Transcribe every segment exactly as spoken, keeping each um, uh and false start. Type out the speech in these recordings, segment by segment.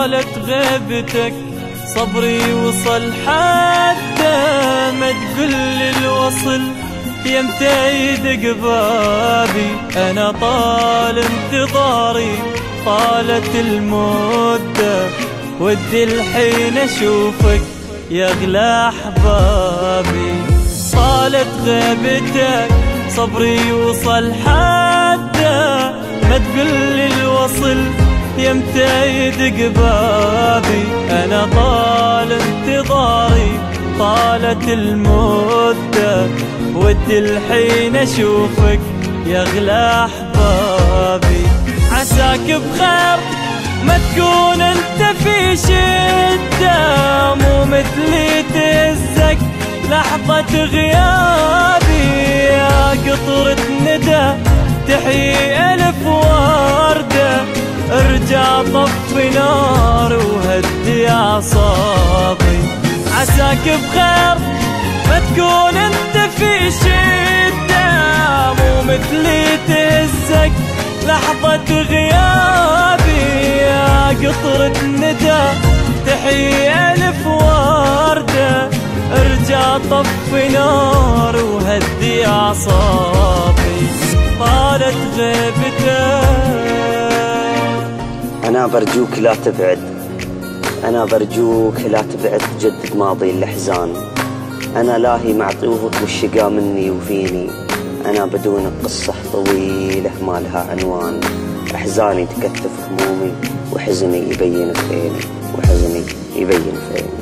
طالت غيبتك صبري وصل حتى ما تقل الوصل يمتى يدق بابي. أنا طال انتظاري طالت المدة ودي الحين أشوفك يا أغلى أحبابي. طالت غيبتك صبري وصل حتى ما تقل الوصل يمتى يدق بابي. أنا طال انتظاري طالت المدة ودي الحين أشوفك يا أغلى أحبابي. عساك بخير ما تكون انت في شدة مو مثلي تهزك لحظة غيابي. يا قطرة ندى تحيي ألف وردة ارجع طفي نار وهدي أعصابي. عساك بخير ما تكون انت في شدة مو مثلي تهزك لحظة غيابي. يا قطرة ندى تحيي ألف وردة ارجع طفي نار وهدي أعصابي. طالت غيبتك. أنا برجوك لا تبعد، أنا برجوك لا تبعد تجدد ماضي الأحزان. أنا لاهي معطوك والشقا مني وفيني. أنا بدونك قصة طويلة ما لها عنوان. أحزاني تكتف همومي وحزني يبين في عيني وحزني يبين في عيني.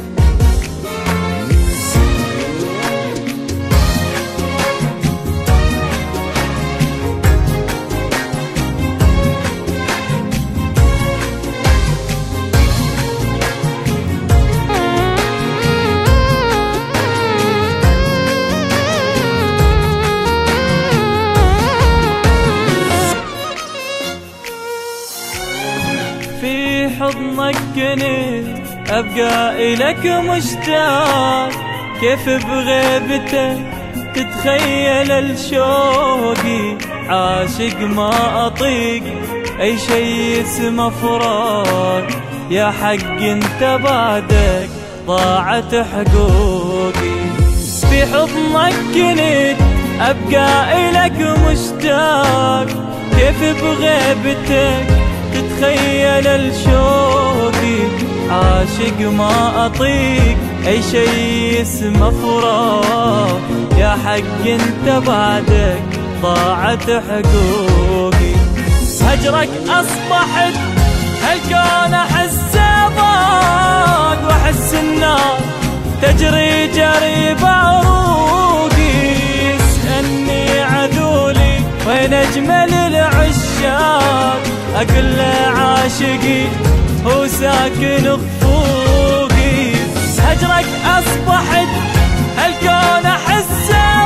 في حضنك كنت أبقى إلك مشتاق. كيف بغيبتك تتخيل الشوقي. عاشق ما أطيق أي شي اسمه فراق. يا حق انت بعدك ضاعت حقوقي. في حضنك كنت أبقى إلك مشتاق. كيف بغيبتك تتخيل الشوقي. عاشق ما أطيق أي شي اسمه فراق. يا حق انت بعدك ضاعت حقوقي. هجرك أصبحت هالكون أحسه ضاق وأحس النار تجري جري بعروقي. يسألني عذولي وين أجمل العشاق. أقول له عاشقي هو ساكن خفوقي. هجرك أصبحت هالكون أحسه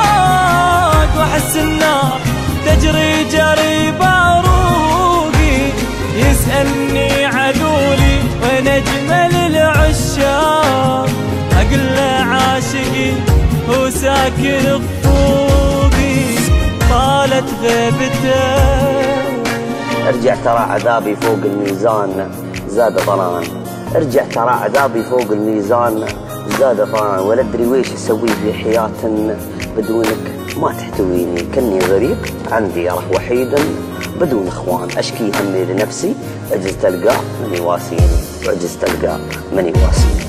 ضاق وأحس النار تجري جري بعروقي. يسألني عذولي وين أجمل العشاق. أقول له عاشقي هو ساكن خفوقي. طالت غيبتك. ارجع ترى عذابي فوق الميزان زاد طران. ارجع ترى عذابي فوق الميزان زاد طران. ولا ادري ويش اسوي في حياة بدونك ما تحتويني. كني غريب عندي ارح وحيدا بدون اخوان. اشكي همي لنفسي عجزت القاه من يواسيني وعجزت القاه من يواسيني.